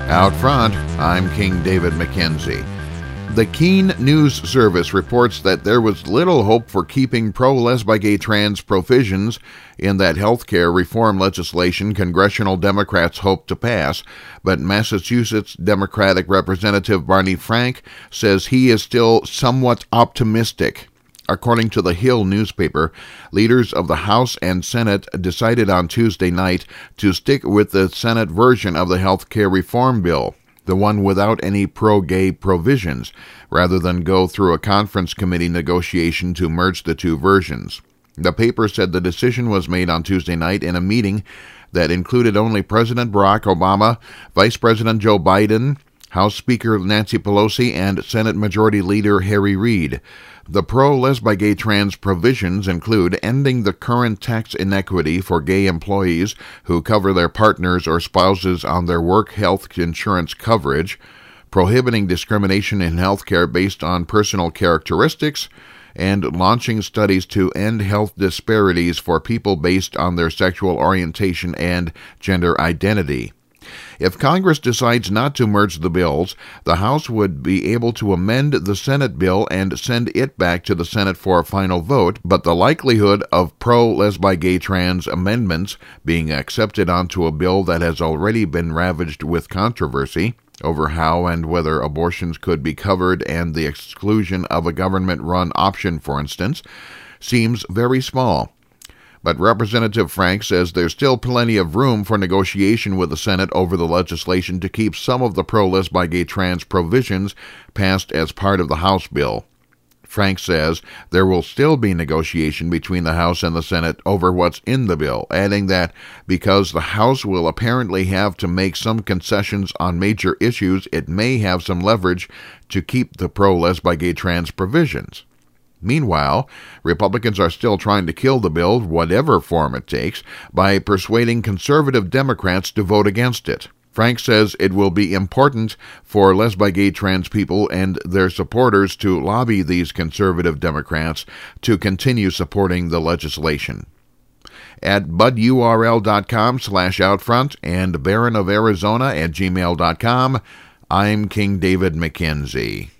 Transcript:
Out front, I'm King David McKenzie. The Keene News Service reports that there was little hope for keeping pro-lesbi-gay-trans provisions in that health care reform legislation congressional Democrats hope to pass, but Massachusetts Democratic Representative Barney Frank says he is still somewhat optimistic. According to the Hill newspaper, leaders of the House and Senate decided on Tuesday night to stick with the Senate version of the health care reform bill, the one without any pro-gay provisions, rather than go through a conference committee negotiation to merge the two versions. The paper said the decision was made on Tuesday night in a meeting that included only President Barack Obama, Vice President Joe Biden, House Speaker Nancy Pelosi, and Senate Majority Leader Harry Reid. The pro-lesbi-gay-trans provisions include ending the current tax inequity for gay employees who cover their partners or spouses on their work health insurance coverage, prohibiting discrimination in health care based on personal characteristics, and launching studies to end health disparities for people based on their sexual orientation and gender identity. If Congress decides not to merge the bills, the House would be able to amend the Senate bill and send it back to the Senate for a final vote, but the likelihood of pro-lesbi-gay-trans amendments being accepted onto a bill that has already been ravaged with controversy over how and whether abortions could be covered and the exclusion of a government-run option, for instance, seems very small. But Representative Frank says there's still plenty of room for negotiation with the Senate over the legislation to keep some of the pro-lesbi-gay-trans provisions passed as part of the House bill. Frank says there will still be negotiation between the House and the Senate over what's in the bill, adding that because the House will apparently have to make some concessions on major issues, it may have some leverage to keep the pro-lesbi-gay-trans provisions. Meanwhile, Republicans are still trying to kill the bill, whatever form it takes, by persuading conservative Democrats to vote against it. Frank says it will be important for lesbi-gay-trans people and their supporters to lobby these conservative Democrats to continue supporting the legislation. At budurl.com/outfront and baronofarizona@gmail.com, I'm King David McKenzie.